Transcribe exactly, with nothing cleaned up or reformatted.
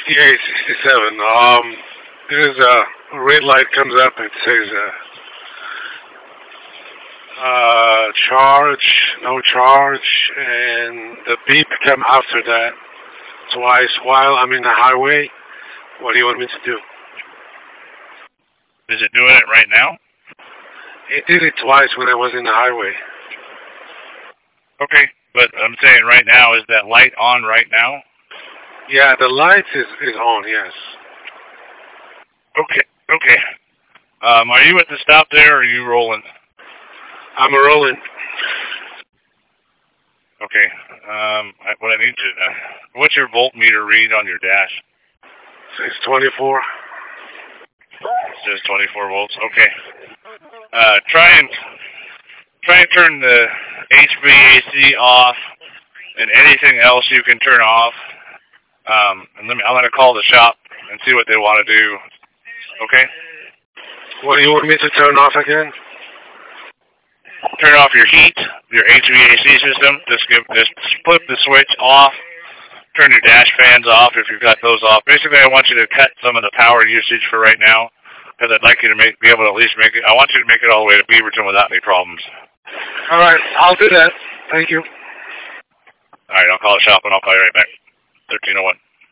fifty-eight sixty-seven. Um, there's a red light comes up and says, uh, uh, charge, no charge, and the beep come after that twice while I'm in the highway. What do you want me to do? Is it doing it right now? It did it twice when I was in the highway. Okay, but I'm saying right now, is that light on right now? Yeah, the light is, is on, yes. Okay, okay. Um, are you at the stop there, or are you rolling? I'm rolling. Okay. Um, I, what I need to, uh, what's your voltmeter read on your dash? It's twenty-four. It says twenty-four volts. Okay. Uh, try and try and turn the H V A C off, and anything else you can turn off. Um, and let me. I'm gonna call the shop and see what they want to do. Okay. What do you want me to turn off again? Turn off your heat, your H V A C system. Just give, just flip the switch off. Turn your dash fans off if you've got those off. Basically, I want you to cut some of the power usage for right now, because I'd like you to make, be able to at least make it. I want you to make it all the way to Beaverton without any problems. All right, I'll do that. Thank you. All right, I'll call the shop and I'll call you right back. thirteen oh one.